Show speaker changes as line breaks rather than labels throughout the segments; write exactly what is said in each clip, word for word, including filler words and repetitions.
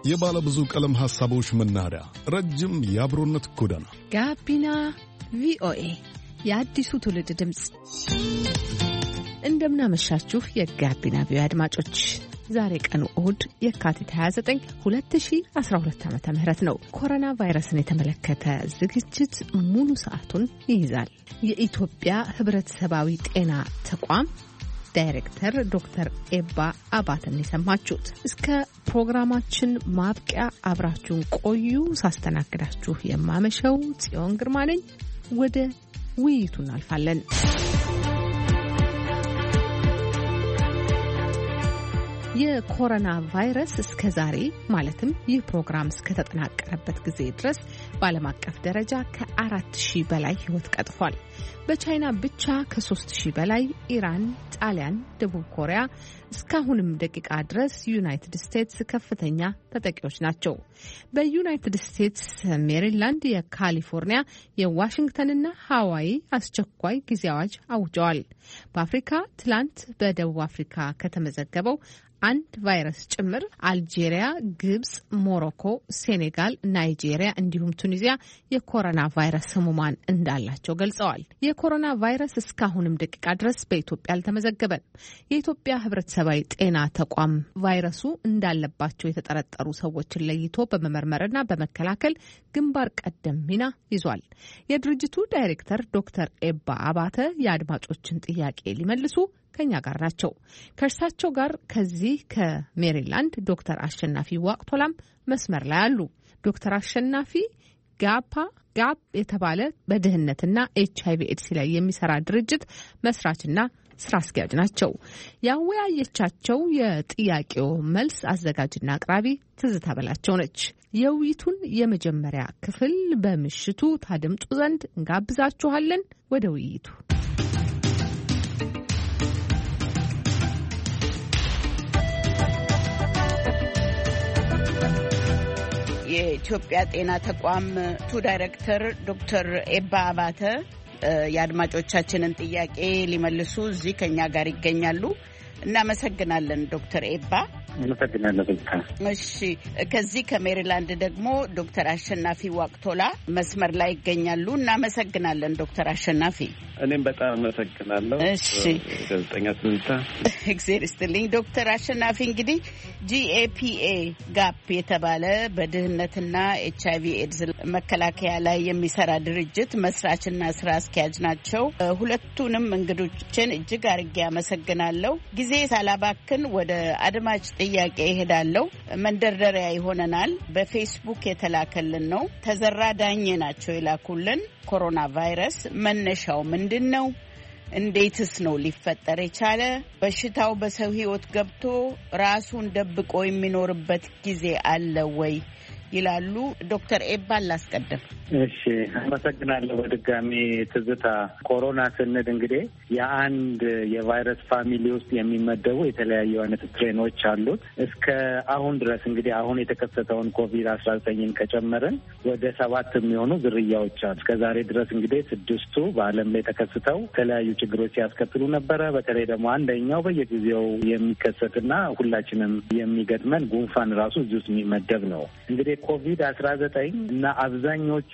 የባለ ብዙ ቀለም ሐሳቦች መናኸሪያ፣ ረጅም የአብሮነት ጎዳና
ጋቢና ቪኦኤ የአዲሱ ትውልድ ድምፅ። እንደምናመሻችሁ የጋቢና ቪኦኤ አድማጮች፣ ዛሬ ቀኑ እሁድ የካቲት ሃያ ዘጠኝ ሁለት ሺህ አስራ ሁለት ዓመተ ምህረት ነው። ኮሮና ቫይረስን የተመለከተ ዝግጅት ሙሉ ሰዓቱን ይይዛል። የኢትዮጵያ ሕብረተሰባዊ ጤና ተቋም ዳይሬክተር ዶክተር ኤባ አባተን የሰማችሁት። እስከ ፕሮግራማችን ማብቂያ አብራችሁን ቆዩ። ሳስተናግዳችሁ የማመሸው ጽዮን ግርማ ነኝ። ወደ ውይይቱ እናልፋለን። የኮሮና ቫይረስ እስከ ዛሬ ማለትም ይህ ፕሮግራም እስከተጠናቀረበት ጊዜ ድረስ በዓለም አቀፍ ደረጃ ከአራት ሺህ በላይ ሕይወት ቀጥፏል። በቻይና ብቻ ከሶስት ሺህ በላይ፣ ኢራን፣ ጣሊያን፣ ደቡብ ኮሪያ እስካሁንም ደቂቃ ድረስ ዩናይትድ ስቴትስ ከፍተኛ ተጠቂዎች ናቸው። በዩናይትድ ስቴትስ ሜሪላንድ፣ የካሊፎርኒያ፣ የዋሽንግተንና ሃዋይ አስቸኳይ ጊዜ አዋጅ አውጀዋል። በአፍሪካ ትላንት በደቡብ አፍሪካ ከተመዘገበው አንድ ቫይረስ ጭምር አልጄሪያ፣ ግብጽ፣ ሞሮኮ፣ ሴኔጋል፣ ናይጄሪያ እንዲሁም ቱኒዚያ የኮሮና ቫይረስ ህሙማን እንዳላቸው ገልጸዋል። የኮሮና ቫይረስ እስካሁንም ደቂቃ ድረስ በኢትዮጵያ አልተመዘገበም። የኢትዮጵያ ሕብረተሰባዊ ጤና ተቋም ቫይረሱ እንዳለባቸው የተጠረጠሩ ሰዎችን ለይቶ በመመርመርና በመከላከል ግንባር ቀደም ሚና ይዟል። የድርጅቱ ዳይሬክተር ዶክተር ኤባ አባተ የአድማጮችን ጥያቄ ሊመልሱ ከኛ ጋር ናቸው። ከእርሳቸው ጋር ከዚህ ከሜሪላንድ ዶክተር አሸናፊ ዋቅቶላም መስመር ላይ አሉ። ዶክተር አሸናፊ ጋፓ ጋፕ የተባለ በድህነትና ኤች አይ ቪ ኤድስ ላይ የሚሰራ ድርጅት መስራችና ስራ አስኪያጅ ናቸው። ያወያየቻቸው የጥያቄው መልስ አዘጋጅና አቅራቢ ትዝታ በላቸው ነች። የውይይቱን የመጀመሪያ ክፍል በምሽቱ ታድምጡ ዘንድ እንጋብዛችኋለን። ወደ ውይይቱ
የኢትዮጵያ ጤና ተቋም ቱ ዳይሬክተር ዶክተር ኤባ አባተ የአድማጮቻችንን ጥያቄ ሊመልሱ እዚህ ከኛ ጋር ይገኛሉ። እናመሰግናለን ዶክተር ኤባ።
እናመሰግናለን።
እሺ፣ ከዚህ ከሜሪላንድ ደግሞ ዶክተር አሸናፊ ዋቅቶላ መስመር ላይ ይገኛሉ። እናመሰግናለን ዶክተር አሸናፊ።
እኔም በጣም አመሰግናለሁ።
እሺ፣
ጋዜጠኛ ትዝታ
እግዚአብሔር ይስጥልኝ። ዶክተር አሸናፊ እንግዲህ ጂ ኤ ፒ ኤ ጋፕ የተባለ በድህነትና ኤች አይ ቪ ኤድስ መከላከያ ላይ የሚሰራ ድርጅት መስራችና ስራ አስኪያጅ ናቸው። ሁለቱንም እንግዶችን እጅግ አርጌ አመሰግናለሁ። ጊዜ ሳላባክን ወደ አድማጭ ጥያቄ ይሄዳለሁ። መንደርደሪያ ይሆነናል። በፌስቡክ የተላከልን ነው። ተዘራ ዳኜ ናቸው የላኩልን። ኮሮና ቫይረስ መነሻው ምንድን ነው? እንዴትስ ነው ሊፈጠር የቻለ? በሽታው በሰው ሕይወት ገብቶ ራሱን ደብቆ የሚኖርበት ጊዜ አለ ወይ ይላሉ። ዶክተር ኤባ ላስቀድም።
እሺ፣ አመሰግናለሁ በድጋሚ ትዝታ። ኮሮና ስንል እንግዲህ የአንድ የቫይረስ ፋሚሊ ውስጥ የሚመደቡ የተለያዩ አይነት ስትሬኖች አሉት። እስከ አሁን ድረስ እንግዲህ አሁን የተከሰተውን ኮቪድ አስራ ዘጠኝን ከጨመርን ወደ ሰባት የሚሆኑ ዝርያዎች አሉ። እስከ ዛሬ ድረስ እንግዲህ ስድስቱ በዓለም ላይ ተከስተው የተለያዩ ችግሮች ሲያስከትሉ ነበረ። በተለይ ደግሞ አንደኛው በየጊዜው የሚከሰትና ሁላችንም የሚገጥመን ጉንፋን ራሱ እዚህ ውስጥ የሚመደብ ነው። እንግዲህ ኮቪድ አስራ ዘጠኝ እና አብዛኞቹ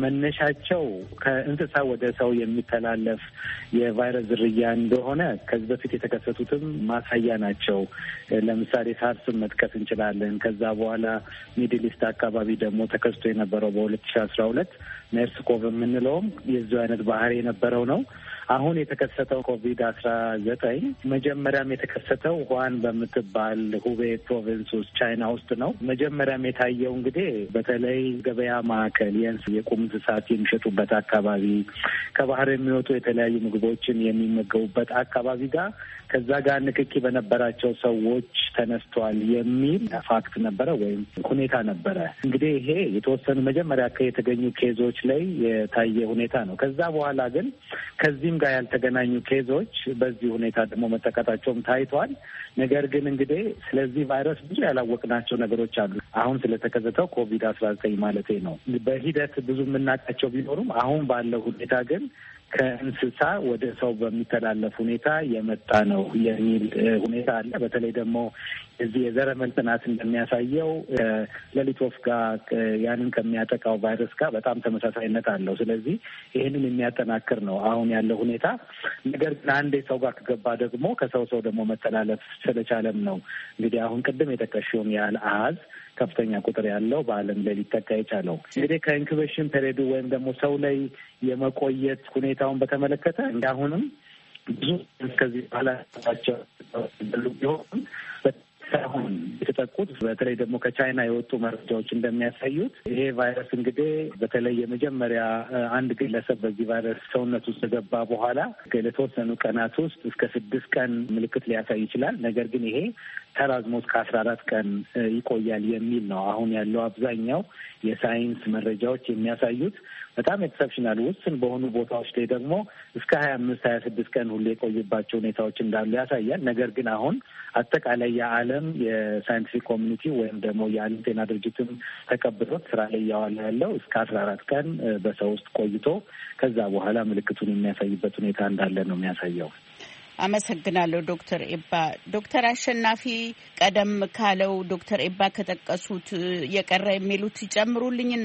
መነሻቸው ከእንስሳ ወደ ሰው የሚተላለፍ የቫይረስ ዝርያ እንደሆነ ከዚህ በፊት የተከሰቱትም ማሳያ ናቸው። ለምሳሌ ሳርስን መጥቀስ እንችላለን። ከዛ በኋላ ሚድል ኢስት አካባቢ ደግሞ ተከስቶ የነበረው በሁለት ሺ አስራ ሁለት ሜርስ ኮቭ የምንለውም የዚሁ አይነት ባህሪ የነበረው ነው። አሁን የተከሰተው ኮቪድ አስራ ዘጠኝ መጀመሪያም የተከሰተው ውሃን በምትባል ሁቤ ፕሮቪንስ ውስጥ ቻይና ውስጥ ነው። መጀመሪያም የታየው እንግዲህ በተለይ ገበያ ማዕከል የእንስ የቁም እንስሳት የሚሸጡበት አካባቢ፣ ከባህር የሚወጡ የተለያዩ ምግቦችን የሚመገቡበት አካባቢ ጋር ከዛ ጋር ንክኪ በነበራቸው ሰዎች ተነስቷል የሚል ፋክት ነበረ ወይም ሁኔታ ነበረ። እንግዲህ ይሄ የተወሰኑ መጀመሪያ የተገኙ ኬዞች ላይ የታየ ሁኔታ ነው። ከዛ በኋላ ግን ከዚህም ጋር ያልተገናኙ ኬዞች በዚህ ሁኔታ ደግሞ መጠቃታቸውም ታይቷል። ነገር ግን እንግዲህ ስለዚህ ቫይረስ ብዙ ያላወቅናቸው ነገሮች አሉ። አሁን ስለተከሰተው ኮቪድ አስራ ዘጠኝ ማለት ነው። በሂደት ብዙ የምናውቃቸው ቢኖሩም አሁን ባለው ሁኔታ ግን ከእንስሳ ወደ ሰው በሚተላለፍ ሁኔታ የመጣ ነው የሚል ሁኔታ አለ። በተለይ ደግሞ እዚህ የዘረመል ጥናት እንደሚያሳየው ከሌሊት ወፍ ጋር ያንን ከሚያጠቃው ቫይረስ ጋር በጣም ተመሳሳይነት አለው። ስለዚህ ይህንን የሚያጠናክር ነው አሁን ያለው ሁኔታ። ነገር ግን አንዴ ሰው ጋር ከገባ ደግሞ ከሰው ሰው ደግሞ መተላለፍ ስለቻለም ነው እንግዲህ አሁን ቅድም የጠቀሽውን ያህል አሃዝ ከፍተኛ ቁጥር ያለው በዓለም ላይ ሊጠቃ የቻለው። እንግዲህ ከኢንኩቤሽን ፔሪዱ ወይም ደግሞ ሰው ላይ የመቆየት ሁኔታውን በተመለከተ እንዳሁንም ብዙ ከዚህ በኋላ ቸው ቢሆን አሁን የተጠቁት በተለይ ደግሞ ከቻይና የወጡ መረጃዎች እንደሚያሳዩት ይሄ ቫይረስ እንግዲህ በተለይ የመጀመሪያ አንድ ግለሰብ በዚህ ቫይረስ ሰውነት ውስጥ ገባ በኋላ ለተወሰኑ ቀናት ውስጥ እስከ ስድስት ቀን ምልክት ሊያሳይ ይችላል። ነገር ግን ይሄ ተራዝሞ እስከ አስራ አራት ቀን ይቆያል የሚል ነው አሁን ያለው አብዛኛው የሳይንስ መረጃዎች የሚያሳዩት። በጣም ኤክሰፕሽናል ውስን በሆኑ ቦታዎች ላይ ደግሞ እስከ ሀያ አምስት ሀያ ስድስት ቀን ሁሉ የቆዩባቸው ሁኔታዎች እንዳሉ ያሳያል። ነገር ግን አሁን አጠቃላይ የዓለም የሳይንቲፊክ ኮሚኒቲ ወይም ደግሞ የዓለም ጤና ድርጅትም ተቀብሎት ስራ ላይ እያዋለ ያለው እስከ አስራ አራት ቀን በሰው ውስጥ ቆይቶ ከዛ በኋላ ምልክቱን የሚያሳይበት ሁኔታ እንዳለ ነው የሚያሳየው።
አመሰግናለሁ ዶክተር ኤባ። ዶክተር አሸናፊ ቀደም ካለው ዶክተር ኤባ ከጠቀሱት የቀረ የሚሉት ይጨምሩልኝና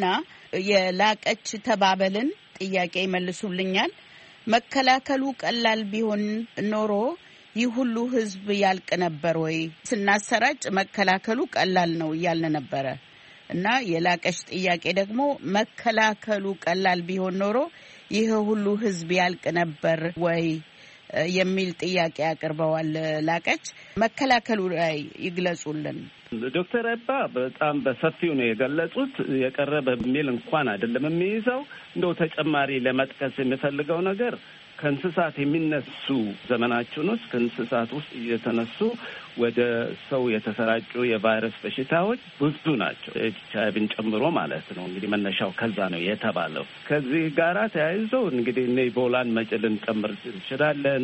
የላቀች ተባበልን ጥያቄ ይመልሱልኛል። መከላከሉ ቀላል ቢሆን ኖሮ ይህ ሁሉ ህዝብ ያልቅ ነበር ወይ? ስናሰራጭ መከላከሉ ቀላል ነው እያልን ነበረ እና የላቀች ጥያቄ ደግሞ መከላከሉ ቀላል ቢሆን ኖሮ ይህ ሁሉ ህዝብ ያልቅ ነበር ወይ የሚል ጥያቄ አቅርበዋል። ላቀች መከላከሉ ላይ ይግለጹልን።
ዶክተር አባ በጣም በሰፊው ነው የገለጹት። የቀረበ በሚል እንኳን አይደለም የሚይዘው። እንደው ተጨማሪ ለመጥቀስ የሚፈልገው ነገር ከእንስሳት የሚነሱ ዘመናችን ውስጥ ከእንስሳት ውስጥ እየተነሱ ወደ ሰው የተሰራጩ የቫይረስ በሽታዎች ብዙ ናቸው፣ ኤች አይ ቪን ጨምሮ ማለት ነው። እንግዲህ መነሻው ከዛ ነው የተባለው። ከዚህ ጋራ ተያይዞ እንግዲህ እነ ኢቦላን መጭ ልንጨምር እንችላለን።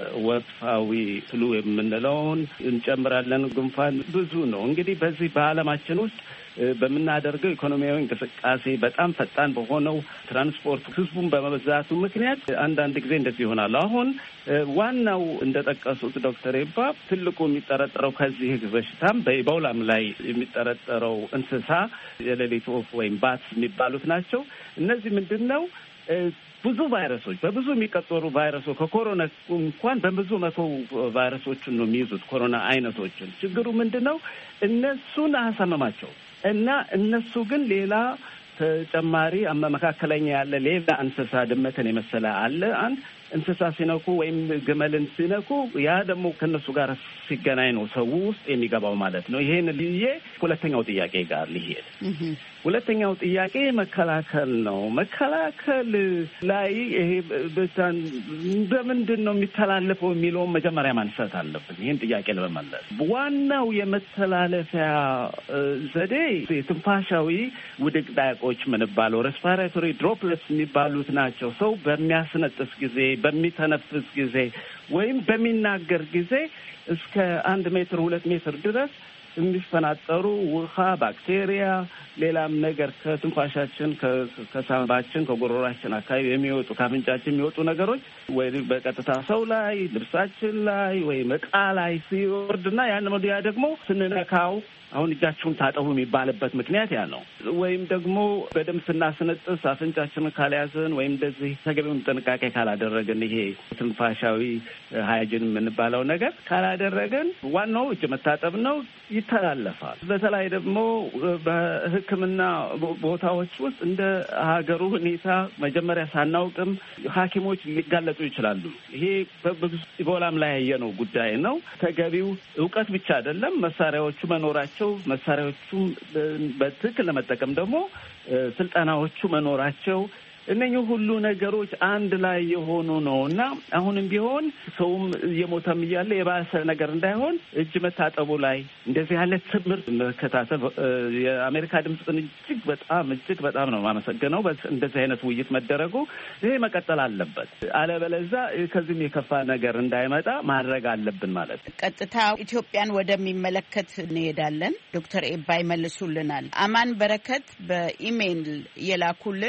ወፋዊ ፍሉ የምንለውን እንጨምራለን። ጉንፋን ብዙ ነው። እንግዲህ በዚህ በዓለማችን ውስጥ በምናደርገው ኢኮኖሚያዊ እንቅስቃሴ በጣም ፈጣን በሆነው ትራንስፖርት ህዝቡን በመብዛቱ ምክንያት አንዳንድ ጊዜ እንደዚህ ይሆናል። አሁን ዋናው እንደጠቀሱት ዶክተር ኤባ ትልቁ የሚጠረጠረው ከዚህ በሽታም በኢቦላም ላይ የሚጠረጠረው እንስሳ የሌሊት ወፍ ወይም ባትስ የሚባሉት ናቸው። እነዚህ ምንድን ነው ብዙ ቫይረሶች በብዙ የሚቀጠሩ ቫይረሶች ከኮሮና እንኳን በብዙ መቶ ቫይረሶችን ነው የሚይዙት ኮሮና አይነቶችን። ችግሩ ምንድን ነው? እነሱን አያሳመማቸው እና እነሱ ግን ሌላ ተጨማሪ መካከለኛ ያለ ሌላ እንስሳ ድመትን የመሰለ አለ። አንድ እንስሳ ሲነኩ ወይም ግመልን ሲነኩ ያ ደግሞ ከነሱ ጋር ሲገናኝ ነው ሰው ውስጥ የሚገባው ማለት ነው። ይሄን ልዬ ሁለተኛው ጥያቄ ጋር ልሄድ። ሁለተኛው ጥያቄ መከላከል ነው። መከላከል ላይ ይሄ በታን በምንድን ነው የሚተላለፈው የሚለውን መጀመሪያ ማንሳት አለብን። ይሄን ጥያቄ ለመመለስ ዋናው የመተላለፊያ ዘዴ የትንፋሻዊ ውድቅዳቆች ምንባለው ሬስፓራቶሪ ድሮፕሌትስ የሚባሉት ናቸው። ሰው በሚያስነጥስ ጊዜ፣ በሚተነፍስ ጊዜ ወይም በሚናገር ጊዜ እስከ አንድ ሜትር ሁለት ሜትር ድረስ የሚፈናጠሩ ውሃ፣ ባክቴሪያ፣ ሌላም ነገር ከትንፋሻችን፣ ከሳምባችን፣ ከጉሮሯችን አካባቢ የሚወጡ ከአፍንጫችን የሚወጡ ነገሮች ወይ በቀጥታ ሰው ላይ፣ ልብሳችን ላይ ወይም እቃ ላይ ሲወርድና ያን ወዲያ ደግሞ ስንነካው አሁን እጃችሁን ታጠቡ የሚባልበት ምክንያት ያ ነው። ወይም ደግሞ በደንብ ስናስነጥስ አፍንጫችንን ካልያዝን ወይም እንደዚህ ተገቢውን ጥንቃቄ ካላደረግን ይሄ ትንፋሻዊ ሃይጂን የምንባለው ነገር ካላደረግን ዋናው እጅ መታጠብ ነው፣ ይተላለፋል። በተለይ ደግሞ በሕክምና ቦታዎች ውስጥ እንደ ሀገሩ ሁኔታ መጀመሪያ ሳናውቅም ሐኪሞች ሊጋለጡ ይችላሉ። ይሄ በብዙ ኢቦላም ላይ ያየነው ጉዳይ ነው። ተገቢው እውቀት ብቻ አይደለም፣ መሳሪያዎቹ መኖራቸው መሳሪያዎቹም በትክክል ለመጠቀም ደግሞ ስልጠናዎቹ መኖራቸው እነኚህ ሁሉ ነገሮች አንድ ላይ የሆኑ ነው እና አሁንም ቢሆን ሰውም እየሞተም እያለ የባሰ ነገር እንዳይሆን እጅ መታጠቡ ላይ እንደዚህ ያለ ትምህርት መከታተል የአሜሪካ ድምፅን እጅግ በጣም እጅግ በጣም ነው የማመሰግነው። እንደዚህ አይነት ውይይት መደረጉ ይሄ መቀጠል አለበት። አለበለዚያ ከዚህም የከፋ ነገር እንዳይመጣ ማድረግ አለብን ማለት ነው።
ቀጥታ ኢትዮጵያን ወደሚመለከት እንሄዳለን። ዶክተር ኤባ ይመልሱልናል። አማን በረከት በኢሜይል የላኩልን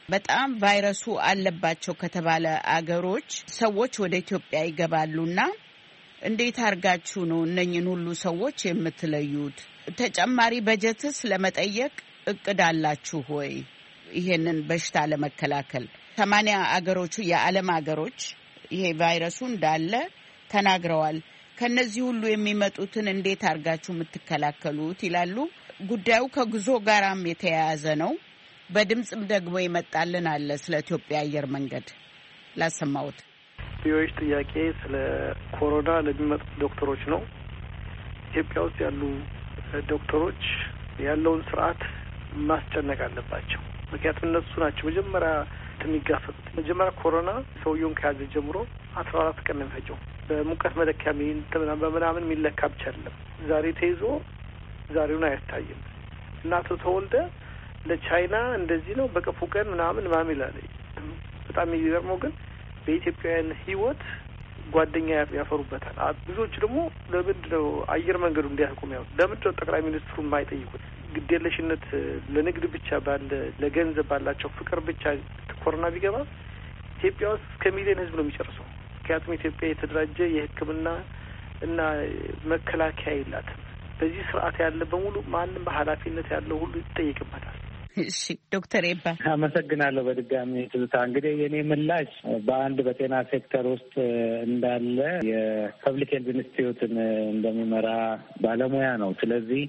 በጣም ቫይረሱ አለባቸው ከተባለ አገሮች ሰዎች ወደ ኢትዮጵያ ይገባሉና እንዴት አርጋችሁ ነው እነኝን ሁሉ ሰዎች የምትለዩት? ተጨማሪ በጀትስ ለመጠየቅ እቅድ አላችሁ ወይ? ይሄንን በሽታ ለመከላከል ሰማንያ አገሮቹ የዓለም አገሮች ይሄ ቫይረሱ እንዳለ ተናግረዋል። ከነዚህ ሁሉ የሚመጡትን እንዴት አርጋችሁ የምትከላከሉት ይላሉ። ጉዳዩ ከጉዞ ጋራም የተያያዘ ነው። በድምጽም ደግሞ ይመጣልን አለ ስለ ኢትዮጵያ አየር መንገድ ላሰማውት።
ቢዮሽ ጥያቄ ስለ ኮሮና ለሚመጡ ዶክተሮች ነው። ኢትዮጵያ ውስጥ ያሉ ዶክተሮች ያለውን ስርዓት ማስጨነቅ አለባቸው። ምክንያቱም እነሱ ናቸው መጀመሪያ የሚጋፈጡት። መጀመሪያ ኮሮና ሰውየውን ከያዘ ጀምሮ አስራ አራት ቀን ነው የሚፈጀው። በሙቀት መለኪያ በምናምን የሚለካ ብቻ አይደለም። ዛሬ ተይዞ ዛሬውን አይታይም። እናቱ ተወልደ ለቻይና እንደዚህ ነው በቀፉ ቀን ምናምን ምናምን ይላል። በጣም የሚገርመው ግን በኢትዮጵያውያን ሕይወት ጓደኛ ያፈሩበታል። ብዙዎች ደግሞ ለምንድን ነው አየር መንገዱ እንዲያቆም ያው ለምንድን ነው ጠቅላይ ሚኒስትሩ የማይጠይቁት? ግዴለሽነት ለንግድ ብቻ ባለ ለገንዘብ ባላቸው ፍቅር ብቻ ኮሮና ቢገባ ኢትዮጵያ ውስጥ እስከ ሚሊዮን ሕዝብ ነው የሚጨርሰው። ምክንያቱም ኢትዮጵያ የተደራጀ የሕክምና እና መከላከያ የላትም። በዚህ ስርዓት ያለ በሙሉ ማንም በኃላፊነት ያለው ሁሉ ይጠይቅበታል።
እሺ ዶክተር ኤባ
አመሰግናለሁ። በድጋሚ ትዝታ እንግዲህ የኔ ምላሽ በአንድ በጤና ሴክተር ውስጥ እንዳለ የፐብሊክ ሄልዝ ኢንስቲትዩትን እንደሚመራ ባለሙያ ነው። ስለዚህ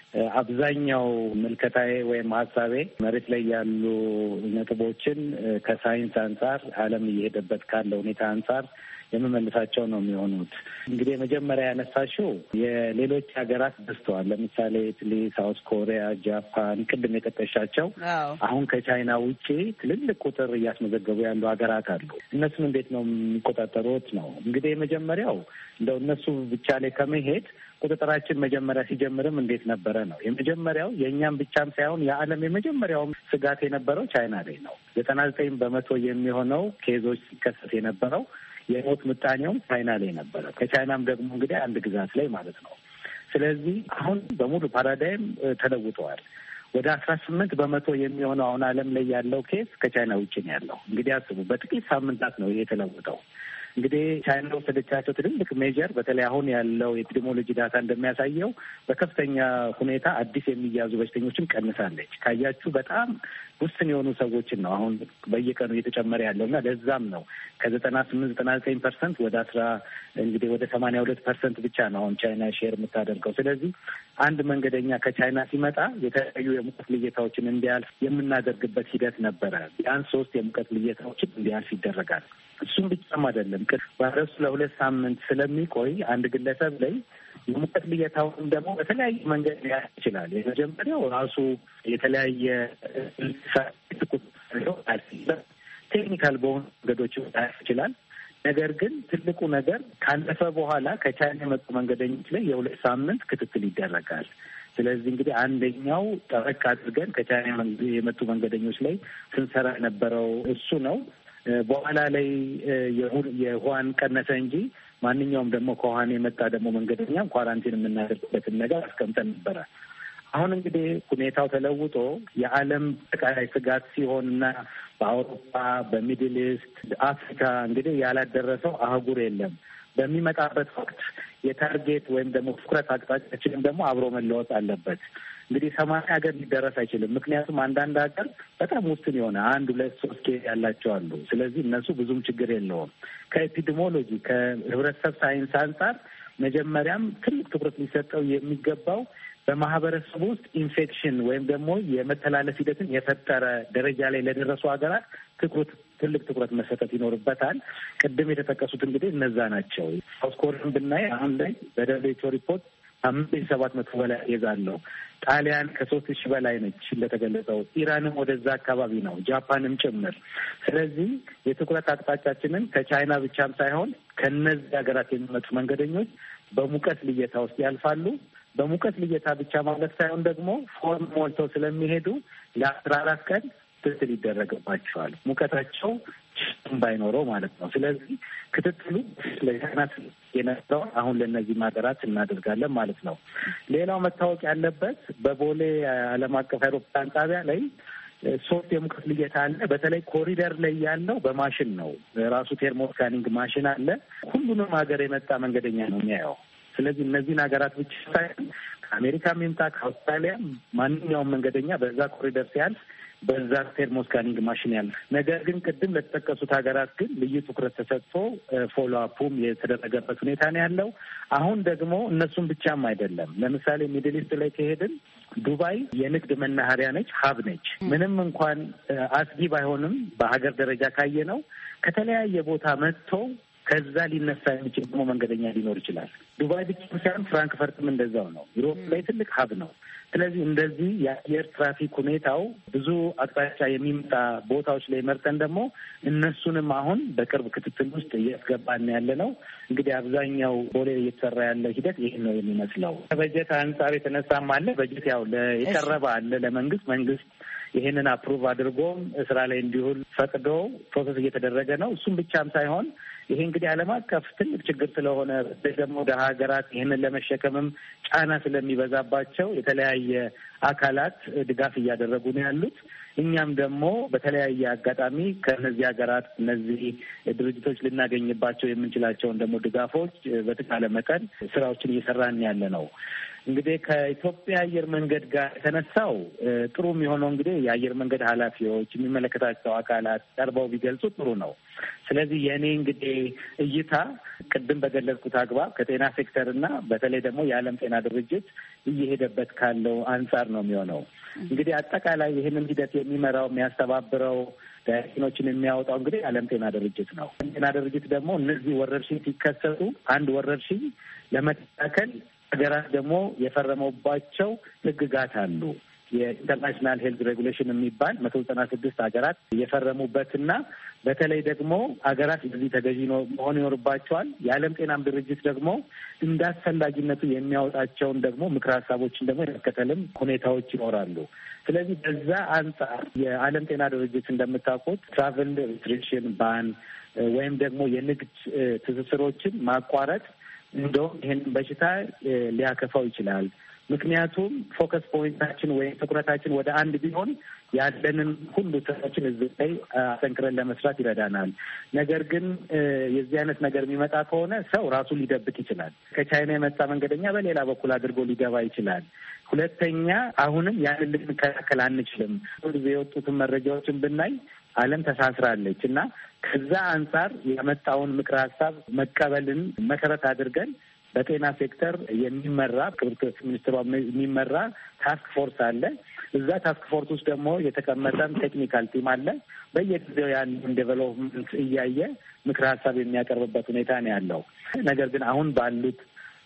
አብዛኛው ምልከታዬ ወይም ሀሳቤ መሬት ላይ ያሉ ነጥቦችን ከሳይንስ አንጻር ዓለም እየሄደበት ካለ ሁኔታ አንጻር የምመልሳቸው ነው የሚሆኑት። እንግዲህ የመጀመሪያ ያነሳሽው የሌሎች ሀገራት በዝተዋል። ለምሳሌ ኢትሊ፣ ሳውት ኮሪያ፣ ጃፓን ቅድም የጠቀሻቸው አሁን ከቻይና ውጪ ትልልቅ ቁጥር እያስመዘገቡ ያሉ ሀገራት አሉ። እነሱን እንዴት ነው የሚቆጣጠሩት ነው እንግዲህ የመጀመሪያው። እንደው እነሱ ብቻ ላይ ከመሄድ ቁጥጥራችን መጀመሪያ ሲጀምርም እንዴት ነበረ ነው። የመጀመሪያው የእኛም ብቻም ሳይሆን የዓለም የመጀመሪያውም ስጋት የነበረው ቻይና ላይ ነው። ዘጠና ዘጠኝ በመቶ የሚሆነው ኬዞች ሲከሰት የነበረው የሞት ምጣኔውም ቻይና ላይ ነበረ። ከቻይናም ደግሞ እንግዲህ አንድ ግዛት ላይ ማለት ነው። ስለዚህ አሁን በሙሉ ፓራዳይም ተለውጠዋል። ወደ አስራ ስምንት በመቶ የሚሆነው አሁን ዓለም ላይ ያለው ኬስ ከቻይና ውጭ ነው ያለው። እንግዲህ አስቡ፣ በጥቂት ሳምንታት ነው ይሄ የተለውጠው። እንግዲህ ቻይና ወሰደቻቸው ትልልቅ ሜጀር በተለይ አሁን ያለው የኤፒዲሞሎጂ ዳታ እንደሚያሳየው በከፍተኛ ሁኔታ አዲስ የሚያዙ በሽተኞችን ቀንሳለች። ካያችሁ በጣም ውስን የሆኑ ሰዎችን ነው አሁን በየቀኑ እየተጨመረ ያለው እና ለዛም ነው ከዘጠና ስምንት ዘጠና ዘጠኝ ፐርሰንት ወደ አስራ እንግዲህ ወደ ሰማንያ ሁለት ፐርሰንት ብቻ ነው አሁን ቻይና ሼር የምታደርገው። ስለዚህ አንድ መንገደኛ ከቻይና ሲመጣ የተለያዩ የሙቀት ልየታዎችን እንዲያልፍ የምናደርግበት ሂደት ነበረ። ቢያንስ ሶስት የሙቀት ልየታዎችን እንዲያልፍ ይደረጋል። እሱም ብቻም አይደለም። ቫይረሱ ለሁለት ሳምንት ስለሚቆይ አንድ ግለሰብ ላይ የሙቀት ልየታውን ደግሞ በተለያየ መንገድ ሊያልፍ ይችላል። የመጀመሪያው ራሱ የተለያየ ቴክኒካል በሆኑ መንገዶች ሊያልፍ ይችላል። ነገር ግን ትልቁ ነገር ካለፈ በኋላ ከቻይና የመጡ መንገደኞች ላይ የሁለት ሳምንት ክትትል ይደረጋል። ስለዚህ እንግዲህ አንደኛው ጠበቅ አድርገን ከቻይና የመጡ መንገደኞች ላይ ስንሰራ የነበረው እሱ ነው። በኋላ ላይ የውሃን ቀነሰ እንጂ ማንኛውም ደግሞ ከውሃን የመጣ ደግሞ መንገደኛም ኳራንቲን የምናደርግበትን ነገር አስቀምጠን ነበረ። አሁን እንግዲህ ሁኔታው ተለውጦ የዓለም አጠቃላይ ስጋት ሲሆንና በአውሮፓ፣ በሚድል ኢስት፣ አፍሪካ እንግዲህ ያላደረሰው አህጉር የለም። በሚመጣበት ወቅት የታርጌት ወይም ደግሞ ትኩረት አቅጣጫችንም ደግሞ አብሮ መለወጥ አለበት። እንግዲህ ሰማንያ ሀገር ሊደረስ አይችልም። ምክንያቱም አንዳንድ ሀገር በጣም ውስን የሆነ አንድ ሁለት ሶስት ኬዝ ያላቸው አሉ። ስለዚህ እነሱ ብዙም ችግር የለውም። ከኤፒዲሞሎጂ ከህብረተሰብ ሳይንስ አንጻር መጀመሪያም ትልቅ ትኩረት ሊሰጠው የሚገባው በማህበረሰቡ ውስጥ ኢንፌክሽን ወይም ደግሞ የመተላለፍ ሂደትን የፈጠረ ደረጃ ላይ ለደረሱ ሀገራት ትኩረት ትልቅ ትኩረት መሰጠት ይኖርበታል። ቅድም የተጠቀሱት እንግዲህ እነዛ ናቸው። ሳውዝ ኮሪያን ብናይ አሁን ላይ በደብሊው ኤች ኦ ሪፖርት አምስት ሺህ ሰባት መቶ በላይ ይዛለው። ጣሊያን ከሶስት ሺህ በላይ ነች እንደተገለጸው። ኢራንም ወደዛ አካባቢ ነው፣ ጃፓንም ጭምር። ስለዚህ የትኩረት አቅጣጫችንን ከቻይና ብቻም ሳይሆን ከነዚህ ሀገራት የሚመጡ መንገደኞች በሙቀት ልየታ ውስጥ ያልፋሉ። በሙቀት ልየታ ብቻ ማለት ሳይሆን ደግሞ ፎርም ሞልተው ስለሚሄዱ ለአስራ አራት ቀን ክትትል ይደረግባቸዋል። ሙቀታቸው ባይኖረው ማለት ነው። ስለዚህ ክትትሉ ለህናት የነበረው አሁን ለእነዚህ ሀገራት እናደርጋለን ማለት ነው። ሌላው መታወቅ ያለበት በቦሌ ዓለም አቀፍ አውሮፕላን ጣቢያ ላይ ሶስት የሙቀት ልየታ አለ። በተለይ ኮሪደር ላይ ያለው በማሽን ነው። ራሱ ቴርሞስካኒንግ ማሽን አለ። ሁሉንም ሀገር የመጣ መንገደኛ ነው የሚያየው። ስለዚህ እነዚህን ሀገራት ብቻ ሳይሆን ከአሜሪካም ይምጣ ከአውስትራሊያም ማንኛውም መንገደኛ በዛ ኮሪደር ሲያልፍ በዛ ቴርሞስካኒንግ ማሽን ያለ። ነገር ግን ቅድም ለተጠቀሱት ሀገራት ግን ልዩ ትኩረት ተሰጥቶ ፎሎ አፑም የተደረገበት ሁኔታ ነው ያለው። አሁን ደግሞ እነሱም ብቻም አይደለም። ለምሳሌ ሚድል ኢስት ላይ ከሄድን ዱባይ የንግድ መናኸሪያ ነች፣ ሀብ ነች። ምንም እንኳን አስጊ ባይሆንም በሀገር ደረጃ ካየ ነው ከተለያየ ቦታ መጥቶ ከዛ ሊነሳ የሚችል ደግሞ መንገደኛ ሊኖር ይችላል። ዱባይ ብቻ ሳይሆን ፍራንክፈርትም እንደዛው ነው። ዩሮፕ ላይ ትልቅ ሀብ ነው። ስለዚህ እንደዚህ የአየር ትራፊክ ሁኔታው ብዙ አቅጣጫ የሚመጣ ቦታዎች ላይ መርጠን ደግሞ እነሱንም አሁን በቅርብ ክትትል ውስጥ እያስገባን ያለ ነው። እንግዲህ አብዛኛው ቦሌ እየተሰራ ያለ ሂደት ይህን ነው የሚመስለው። ከበጀት አንጻር የተነሳም አለ። በጀት ያው የቀረበ አለ ለመንግስት መንግስት ይሄንን አፕሩቭ አድርጎም ስራ ላይ እንዲውል ፈቅዶ ፕሮሰስ እየተደረገ ነው። እሱም ብቻም ሳይሆን ይሄ እንግዲህ ዓለም አቀፍ ትልቅ ችግር ስለሆነ ደግሞ ወደ ሀገራት ይህንን ለመሸከምም ጫና ስለሚበዛባቸው የተለያየ አካላት ድጋፍ እያደረጉ ነው ያሉት። እኛም ደግሞ በተለያየ አጋጣሚ ከእነዚህ ሀገራት እነዚህ ድርጅቶች ልናገኝባቸው የምንችላቸውን ደግሞ ድጋፎች በተቻለ መጠን ስራዎችን እየሰራን ያለ ነው። እንግዲህ ከኢትዮጵያ አየር መንገድ ጋር የተነሳው ጥሩ የሚሆነው እንግዲህ የአየር መንገድ ኃላፊዎች የሚመለከታቸው አካላት ቀርበው ቢገልጹ ጥሩ ነው። ስለዚህ የእኔ እንግዲህ እይታ ቅድም በገለጽኩት አግባብ ከጤና ሴክተር እና በተለይ ደግሞ የዓለም ጤና ድርጅት እየሄደበት ካለው አንጻር ነው የሚሆነው። እንግዲህ አጠቃላይ ይህንን ሂደት የሚመራው የሚያስተባብረው ዳይሬክሽኖችን የሚያወጣው እንግዲህ የዓለም ጤና ድርጅት ነው። ጤና ድርጅት ደግሞ እነዚህ ወረርሽኝ ሲከሰቱ አንድ ወረርሽኝ ለመከላከል ሀገራት ደግሞ የፈረመባቸው ህግጋት አሉ። የኢንተርናሽናል ሄልዝ ሬጉሌሽን የሚባል መቶ ዘጠና ስድስት ሀገራት የፈረሙበትና በተለይ ደግሞ ሀገራት ለዚህ ተገዢ መሆን ይኖርባቸዋል። የዓለም ጤናም ድርጅት ደግሞ እንደ አስፈላጊነቱ የሚያወጣቸውን ደግሞ ምክረ ሀሳቦችን ደግሞ የመከተልም ሁኔታዎች ይኖራሉ። ስለዚህ በዛ አንጻር የዓለም ጤና ድርጅት እንደምታውቁት ትራቨል ሪስትሪክሽን ባን ወይም ደግሞ የንግድ ትስስሮችን ማቋረጥ እንደውም ይህን በሽታ ሊያከፋው ይችላል። ምክንያቱም ፎከስ ፖይንታችን ወይም ትኩረታችን ወደ አንድ ቢሆን ያለንን ሁሉ ስራዎችን እዚህ ላይ አጠንክረን ለመስራት ይረዳናል። ነገር ግን የዚህ አይነት ነገር የሚመጣ ከሆነ ሰው ራሱ ሊደብቅ ይችላል። ከቻይና የመጣ መንገደኛ በሌላ በኩል አድርጎ ሊገባ ይችላል። ሁለተኛ አሁንም ያንን ልንከላከል አንችልም። ጊዜ የወጡትን መረጃዎችን ብናይ ዓለም ተሳስራለች እና ከዛ አንጻር ያመጣውን ምክረ ሀሳብ መቀበልን መሰረት አድርገን በጤና ሴክተር የሚመራ ክብርት ሚኒስትሯ የሚመራ ታስክ ፎርስ አለ። እዛ ታስክ ፎርስ ውስጥ ደግሞ የተቀመጠም ቴክኒካል ቲም አለ። በየጊዜው ያለውን ዴቨሎፕመንት እያየ ምክረ ሀሳብ የሚያቀርብበት ሁኔታ ነው ያለው። ነገር ግን አሁን ባሉት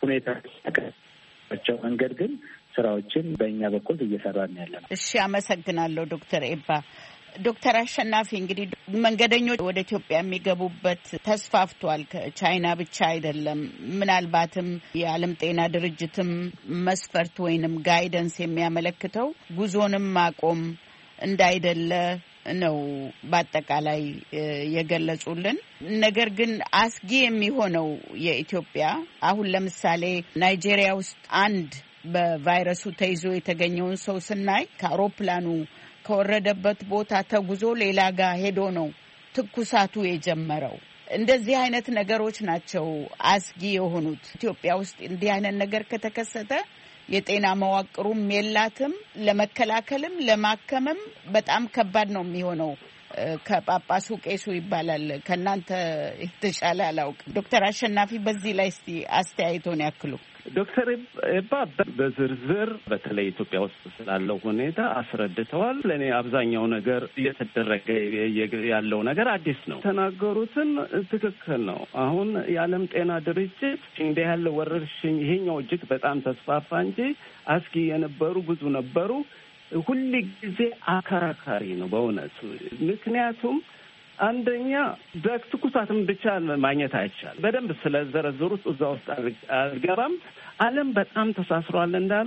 ሁኔታቸው መንገድ ግን ስራዎችን በእኛ በኩል እየሰራን ያለ ነው።
እሺ፣ አመሰግናለሁ ዶክተር ኤባ። ዶክተር አሸናፊ እንግዲህ መንገደኞች ወደ ኢትዮጵያ የሚገቡበት ተስፋፍቷል። ከቻይና ብቻ አይደለም። ምናልባትም የዓለም ጤና ድርጅትም መስፈርት ወይንም ጋይደንስ የሚያመለክተው ጉዞንም ማቆም እንዳይደለ ነው በአጠቃላይ የገለጹልን። ነገር ግን አስጊ የሚሆነው የኢትዮጵያ አሁን ለምሳሌ ናይጄሪያ ውስጥ አንድ በቫይረሱ ተይዞ የተገኘውን ሰው ስናይ ከአውሮፕላኑ ከወረደበት ቦታ ተጉዞ ሌላ ጋር ሄዶ ነው ትኩሳቱ የጀመረው። እንደዚህ አይነት ነገሮች ናቸው አስጊ የሆኑት። ኢትዮጵያ ውስጥ እንዲህ አይነት ነገር ከተከሰተ የጤና መዋቅሩም የላትም፣ ለመከላከልም ለማከምም በጣም ከባድ ነው የሚሆነው። ከጳጳሱ ቄሱ ይባላል። ከእናንተ የተሻለ አላውቅም። ዶክተር አሸናፊ በዚህ ላይ እስቲ አስተያየቶን ያክሉ።
ዶክተር ኤባ በዝርዝር በተለይ ኢትዮጵያ ውስጥ ስላለው ሁኔታ አስረድተዋል። ለእኔ አብዛኛው ነገር እየተደረገ ያለው ነገር አዲስ ነው። ተናገሩትን ትክክል ነው። አሁን የዓለም ጤና ድርጅት እንዲህ ያለ ወረርሽኝ ይሄኛው እጅግ በጣም ተስፋፋ እንጂ አስጊ የነበሩ ብዙ ነበሩ። ሁል ጊዜ አከራካሪ ነው በእውነቱ። ምክንያቱም አንደኛ በትኩሳትም ብቻ ማግኘት አይቻልም። በደንብ ስለዘረዘሩት እዛ ውስጥ አልገባም። ዓለም በጣም ተሳስሯል እንዳሉት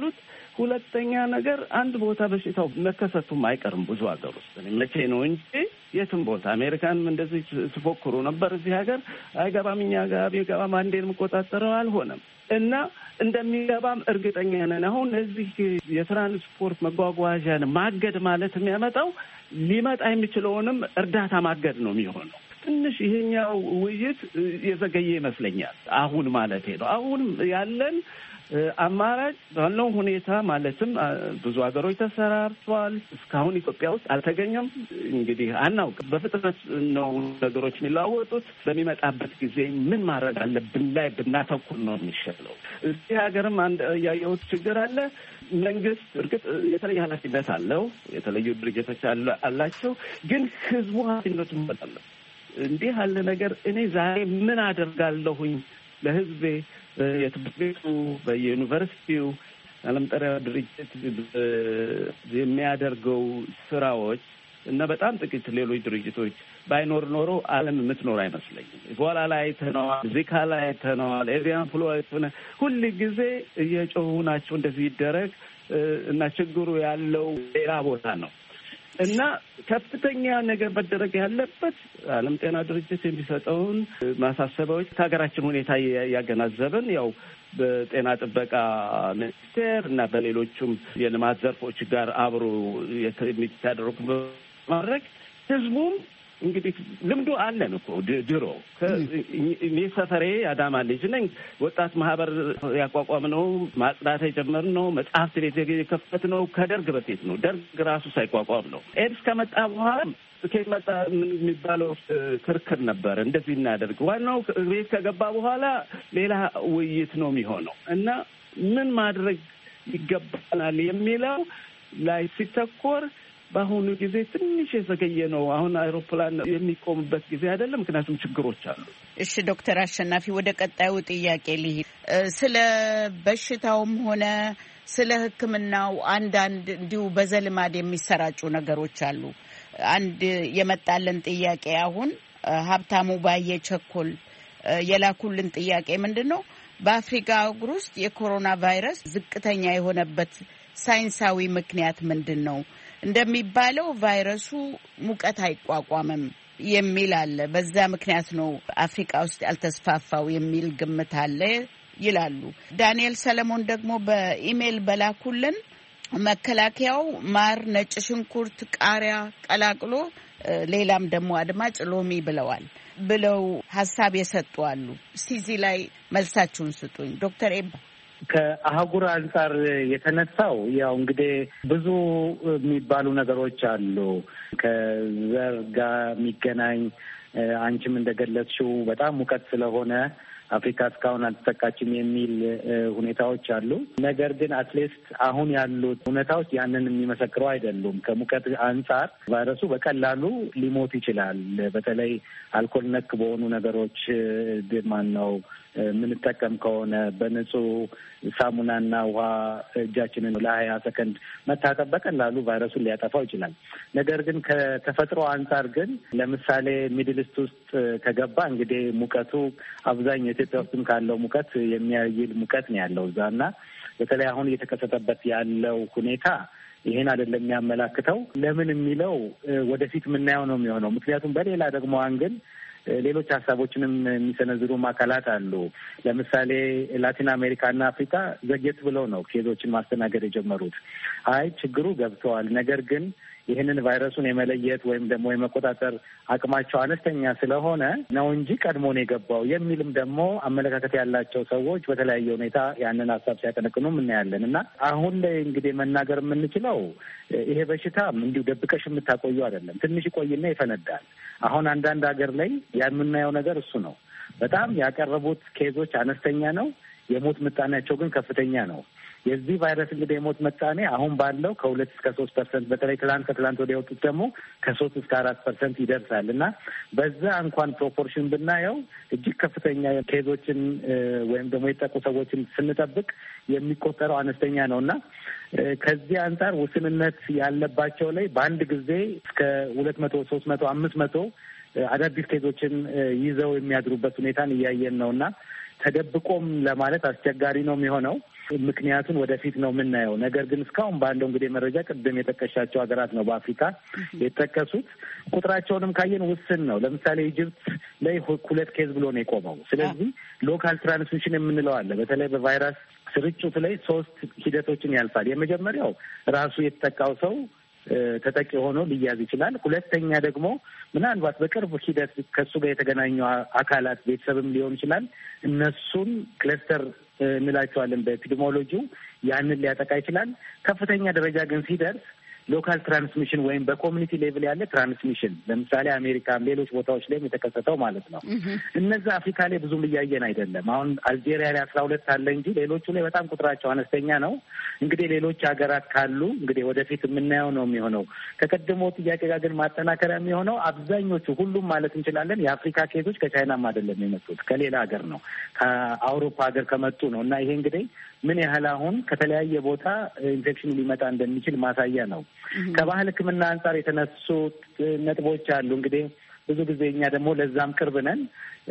ሁለተኛ ነገር አንድ ቦታ በሽታው መከሰቱም አይቀርም ብዙ ሀገር ውስጥ መቼ ነው እንጂ የትም ቦታ አሜሪካንም እንደዚህ ሲፎክሩ ነበር። እዚህ ሀገር አይገባም፣ እኛ ጋር ቢገባም አንዴ የምቆጣጠረው አልሆነም እና እንደሚገባም እርግጠኛ ነን። አሁን እዚህ የትራንስፖርት መጓጓዣን ማገድ ማለት የሚያመጣው ሊመጣ የሚችለውንም እርዳታ ማገድ ነው የሚሆነው። ትንሽ ይሄኛው ውይይት የዘገየ ይመስለኛል። አሁን ማለት ነው አሁን ያለን አማራጭ ባለው ሁኔታ ማለትም ብዙ ሀገሮች ተሰራርተዋል። እስካሁን ኢትዮጵያ ውስጥ አልተገኘም። እንግዲህ አናውቅም። በፍጥነት ነው ነገሮች የሚለዋወጡት። በሚመጣበት ጊዜ ምን ማድረግ አለብን ላይ ብናተኩር ነው የሚሻለው። እዚህ ሀገርም አንድ ያየሁት ችግር አለ። መንግስት እርግጥ የተለየ ኃላፊነት አለው፣ የተለዩ ድርጅቶች አላቸው። ግን ህዝቡ ኃላፊነቱን መጣለ እንዲህ ያለ ነገር እኔ ዛሬ ምን አደርጋለሁኝ ለህዝቤ የትምህርት ቤቱ በዩኒቨርሲቲው ዓለም ጠሪያ ድርጅት የሚያደርገው ስራዎች እና በጣም ጥቂት ሌሎች ድርጅቶች ባይኖር ኖሮ ዓለም የምትኖር አይመስለኝም። ኢቦላ ላይ አይተነዋል፣ ዚካ ላይ አይተነዋል፣ ኤቪያን ፍሉ አይተነዋል። ሁል ጊዜ እየጮሁ ናቸው እንደዚህ ይደረግ እና ችግሩ ያለው ሌላ ቦታ ነው እና ከፍተኛ ነገር መደረግ ያለበት ዓለም ጤና ድርጅት የሚሰጠውን ማሳሰቢያዎች ከሀገራችን ሁኔታ ያገናዘብን ያው በጤና ጥበቃ ሚኒስቴር እና በሌሎቹም የልማት ዘርፎች ጋር አብሮ የሚታደረጉ ማድረግ ህዝቡም እንግዲህ ልምዱ አለን እኮ ድሮ እኔ ሰፈሬ አዳማ ልጅ ነኝ። ወጣት ማህበር ያቋቋምነው ማጽዳት የጀመርነው መጽሐፍት ቤት የከፈትነው ከደርግ በፊት ነው። ደርግ ራሱ ሳይቋቋም ነው። ኤድስ ከመጣ በኋላ ከየት መጣ የሚባለው ክርክር ነበር። እንደዚህ እናደርግ ዋናው ቤት ከገባ በኋላ ሌላ ውይይት ነው የሚሆነው እና ምን ማድረግ ይገባናል የሚለው ላይ ሲተኮር በአሁኑ ጊዜ ትንሽ የዘገየ ነው። አሁን አይሮፕላን የሚቆምበት ጊዜ አይደለም፣ ምክንያቱም ችግሮች አሉ።
እሺ ዶክተር አሸናፊ ወደ ቀጣዩ ጥያቄ ልሂድ። ስለ በሽታውም ሆነ ስለ ሕክምናው አንዳንድ እንዲሁ በዘልማድ የሚሰራጩ ነገሮች አሉ። አንድ የመጣልን ጥያቄ አሁን ሀብታሙ ባየ ቸኮል የላኩልን ጥያቄ ምንድን ነው? በአፍሪካ አህጉር ውስጥ የኮሮና ቫይረስ ዝቅተኛ የሆነበት ሳይንሳዊ ምክንያት ምንድን ነው? እንደሚባለው ቫይረሱ ሙቀት አይቋቋምም የሚል አለ። በዛ ምክንያት ነው አፍሪካ ውስጥ ያልተስፋፋው የሚል ግምት አለ ይላሉ። ዳንኤል ሰለሞን ደግሞ በኢሜል በላኩልን መከላከያው ማር፣ ነጭ ሽንኩርት፣ ቃሪያ ቀላቅሎ ሌላም ደግሞ አድማጭ ሎሚ ብለዋል ብለው ሀሳብ የሰጡ አሉ። እስቲ እዚህ ላይ መልሳችሁን ስጡኝ ዶክተር ኤባ።
ከአህጉር አንጻር የተነሳው ያው እንግዲህ ብዙ የሚባሉ ነገሮች አሉ። ከዘር ጋር የሚገናኝ አንቺም እንደገለጽሽው በጣም ሙቀት ስለሆነ አፍሪካ እስካሁን አልተጠቃችም የሚል ሁኔታዎች አሉ። ነገር ግን አትሊስት አሁን ያሉት ሁኔታዎች ያንን የሚመሰክረው አይደሉም። ከሙቀት አንጻር ቫይረሱ በቀላሉ ሊሞት ይችላል። በተለይ አልኮል ነክ በሆኑ ነገሮች ማን ነው የምንጠቀም ከሆነ በንጹህ ሳሙናና ውሃ እጃችንን ለሀያ ሰከንድ መታጠብ በቀላሉ ቫይረሱን ሊያጠፋው ይችላል። ነገር ግን ከተፈጥሮ አንጻር ግን ለምሳሌ ሚድል ኢስት ውስጥ ከገባ እንግዲህ ሙቀቱ አብዛኛው ኢትዮጵያ ውስጥም ካለው ሙቀት የሚያይል ሙቀት ነው ያለው እዛ እና በተለይ አሁን እየተከሰተበት ያለው ሁኔታ ይሄን አይደለም የሚያመላክተው። ለምን የሚለው ወደፊት የምናየው ነው የሚሆነው። ምክንያቱም በሌላ ደግሞ አንግል ሌሎች ሀሳቦችንም የሚሰነዝሩ አካላት አሉ። ለምሳሌ ላቲን አሜሪካና አፍሪካ ዘግየት ብለው ነው ኬዞችን ማስተናገድ የጀመሩት። አይ ችግሩ ገብተዋል፣ ነገር ግን ይህንን ቫይረሱን የመለየት ወይም ደግሞ የመቆጣጠር አቅማቸው አነስተኛ ስለሆነ ነው እንጂ ቀድሞ ነው የገባው የሚልም ደግሞ አመለካከት ያላቸው ሰዎች በተለያየ ሁኔታ ያንን ሀሳብ ሲያቀነቅኑ እናያለን። እና አሁን ላይ እንግዲህ መናገር የምንችለው ይሄ በሽታ እንዲሁ ደብቀሽ የምታቆየው አይደለም። ትንሽ ይቆይና ይፈነዳል። አሁን አንዳንድ ሀገር ላይ የምናየው ነገር እሱ ነው። በጣም ያቀረቡት ኬዞች አነስተኛ ነው፣ የሞት ምጣኔያቸው ግን ከፍተኛ ነው። የዚህ ቫይረስ እንግዲህ የሞት መጣኔ አሁን ባለው ከሁለት እስከ ሶስት ፐርሰንት በተለይ ትላንት ከትላንት ወዲያ የወጡት ደግሞ ከሶስት እስከ አራት ፐርሰንት ይደርሳል እና በዛ እንኳን ፕሮፖርሽን ብናየው እጅግ ከፍተኛ ኬዞችን ወይም ደግሞ የጠቁ ሰዎችን ስንጠብቅ የሚቆጠረው አነስተኛ ነው እና ከዚህ አንጻር ውስንነት ያለባቸው ላይ በአንድ ጊዜ እስከ ሁለት መቶ ሶስት መቶ አምስት መቶ አዳዲስ ኬዞችን ይዘው የሚያድሩበት ሁኔታን እያየን ነው እና ተደብቆም ለማለት አስቸጋሪ ነው የሚሆነው። ምክንያቱን ወደፊት ነው የምናየው። ነገር ግን እስካሁን ባለው እንግዲህ መረጃ ቅድም የጠቀሻቸው ሀገራት ነው በአፍሪካ የተጠቀሱት። ቁጥራቸውንም ካየን ውስን ነው። ለምሳሌ ኢጅፕት ላይ ሁለት ኬዝ ብሎ ነው የቆመው። ስለዚህ ሎካል ትራንስሚሽን የምንለው አለ። በተለይ በቫይረስ ስርጭቱ ላይ ሶስት ሂደቶችን ያልፋል። የመጀመሪያው ራሱ የተጠቃው ሰው ተጠቂ ሆኖ ሊያዝ ይችላል። ሁለተኛ ደግሞ ምናልባት በቅርብ ሂደት ከሱ ጋር የተገናኙ አካላት ቤተሰብም ሊሆን ይችላል። እነሱን ክለስተር እንላቸዋለን በኤፒዲሞሎጂው። ያንን ሊያጠቃ ይችላል። ከፍተኛ ደረጃ ግን ሲደርስ ሎካል ትራንስሚሽን ወይም በኮሚኒቲ ሌቭል ያለ ትራንስሚሽን ለምሳሌ አሜሪካም ሌሎች ቦታዎች ላይም የተከሰተው ማለት ነው። እነዛ አፍሪካ ላይ ብዙም እያየን አይደለም። አሁን አልጄሪያ ላይ አስራ ሁለት አለ እንጂ ሌሎቹ ላይ በጣም ቁጥራቸው አነስተኛ ነው። እንግዲህ ሌሎች ሀገራት ካሉ እንግዲህ ወደፊት የምናየው ነው የሚሆነው። ከቀድሞ ጥያቄ ጋር ግን ማጠናከሪያ የሚሆነው አብዛኞቹ ሁሉም ማለት እንችላለን የአፍሪካ ኬዞች ከቻይናም አይደለም የመጡት ከሌላ ሀገር ነው፣ ከአውሮፓ ሀገር ከመጡ ነው። እና ይሄ እንግዲህ ምን ያህል አሁን ከተለያየ ቦታ ኢንፌክሽን ሊመጣ እንደሚችል ማሳያ ነው። ከባህል ሕክምና አንጻር የተነሱት ነጥቦች አሉ። እንግዲህ ብዙ ጊዜ እኛ ደግሞ ለዛም ቅርብ ነን።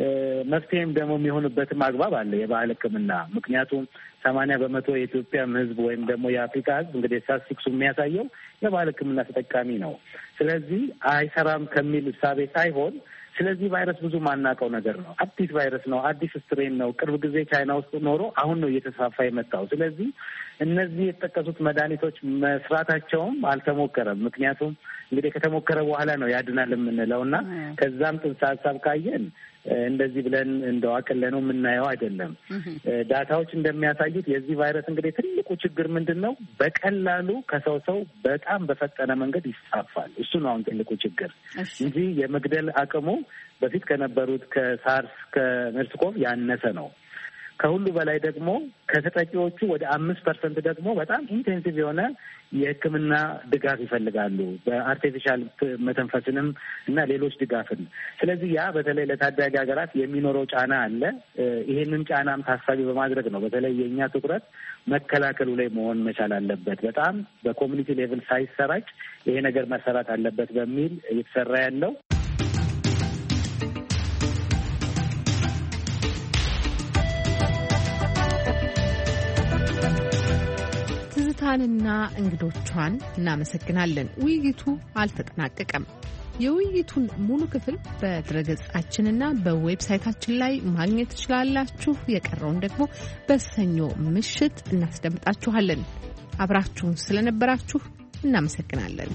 መፍትሄም ደግሞ የሚሆንበትም አግባብ አለ የባህል ሕክምና። ምክንያቱም ሰማንያ በመቶ የኢትዮጵያም ሕዝብ ወይም ደግሞ የአፍሪካ ሕዝብ እንግዲህ ስታቲስቲክሱ የሚያሳየው የባህል ሕክምና ተጠቃሚ ነው። ስለዚህ አይሰራም ከሚል እሳቤ ሳይሆን ስለዚህ ቫይረስ ብዙ ማናውቀው ነገር ነው። አዲስ ቫይረስ ነው። አዲስ ስትሬን ነው። ቅርብ ጊዜ ቻይና ውስጥ ኖሮ አሁን ነው እየተስፋፋ የመጣው። ስለዚህ እነዚህ የተጠቀሱት መድኃኒቶች መስራታቸውም አልተሞከረም። ምክንያቱም እንግዲህ ከተሞከረ በኋላ ነው ያድናል የምንለው እና ከዛም ጥንሰ ሀሳብ ካየን እንደዚህ ብለን እንደው አቅለን ነው የምናየው አይደለም። ዳታዎች እንደሚያሳዩት የዚህ ቫይረስ እንግዲህ ትልቁ ችግር ምንድን ነው? በቀላሉ ከሰው ሰው በጣም በፈጠነ መንገድ ይስፋፋል። እሱ ነው አሁን ትልቁ ችግር እንጂ የመግደል አቅሙ በፊት ከነበሩት ከሳርስ ከሜርስኮቭ ያነሰ ነው። ከሁሉ በላይ ደግሞ ከተጠቂዎቹ ወደ አምስት ፐርሰንት ደግሞ በጣም ኢንቴንሲቭ የሆነ የሕክምና ድጋፍ ይፈልጋሉ፣ በአርቲፊሻል መተንፈስንም እና ሌሎች ድጋፍን። ስለዚህ ያ በተለይ ለታዳጊ ሀገራት የሚኖረው ጫና አለ። ይሄንን ጫናም ታሳቢ በማድረግ ነው በተለይ የእኛ ትኩረት መከላከሉ ላይ መሆን መቻል አለበት። በጣም በኮሚኒቲ ሌቭል ሳይሰራጭ ይሄ ነገር መሰራት አለበት በሚል እየተሰራ ያለው።
ትዝታንና እንግዶቿን እናመሰግናለን። ውይይቱ አልተጠናቀቀም። የውይይቱን ሙሉ ክፍል በድረገጻችንና በዌብሳይታችን ላይ ማግኘት ትችላላችሁ። የቀረውን ደግሞ በሰኞ ምሽት እናስደምጣችኋለን። አብራችሁን ስለነበራችሁ እናመሰግናለን።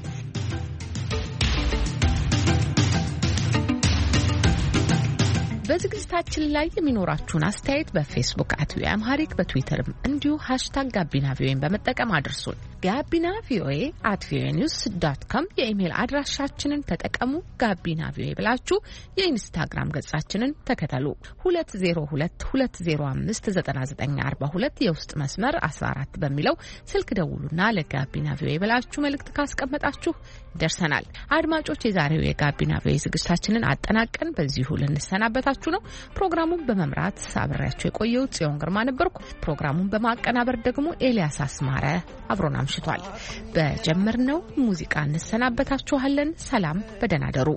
በዝግጅታችን ላይ የሚኖራችሁን አስተያየት በፌስቡክ አት ቪኦኤ አምሃሪክ በትዊተርም እንዲሁ ሃሽታግ ጋቢና ቪኦኤን በመጠቀም አድርሱን። ጋቢና ቪኦኤ አት ቪኦኤ ኒውስ ዶት ኮም የኢሜል አድራሻችንን ተጠቀሙ። ጋቢና ቪኦኤ ብላችሁ የኢንስታግራም ገጻችንን ተከተሉ። ሁለት ዜሮ ሁለት ሁለት ዜሮ አምስት ዘጠና ዘጠኝ አርባ ሁለት የውስጥ መስመር አስራ አራት በሚለው ስልክ ደውሉና ለጋቢና ቪኦኤ ብላችሁ መልእክት ካስቀመጣችሁ ደርሰናል። አድማጮች፣ የዛሬው የጋቢና ቪኦኤ ዝግጅታችንን አጠናቀን በዚሁ ልንሰናበታችሁ ነው። ፕሮግራሙን በመምራት አብሬያችሁ የቆየው ጽዮን ግርማ ነበርኩ። ፕሮግራሙን በማቀናበር ደግሞ ኤልያስ አስማረ አብሮን አምሽቷል። በጀመርነው ሙዚቃ እንሰናበታችኋለን። ሰላም፣ በደህና ደሩ።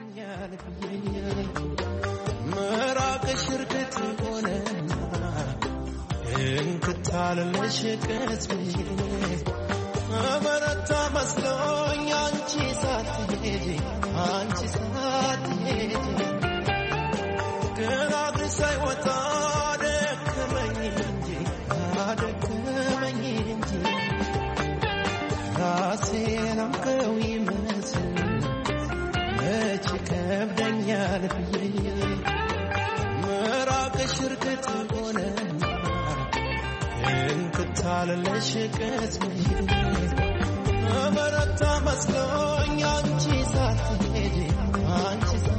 ምራቅሽ እርግጥ ሆነ እንክታለለሽ ቅጽሜ በረታ መስሎኝ አንቺ ሳትሄጂ አንቺ ሳትሄጂ ግን አግሪ ሳይወጣ ደከመኝ እንጂ አደከመኝ እንጂ ራሴን አምከው ይመስል መች ከብደኛል ብዬ ምራቅሽ እርግጥ ሆነ እንክታለለሽ ቅጽሜ በረታ መስሎኝ አንቺ ሳትሄጂ አንቺ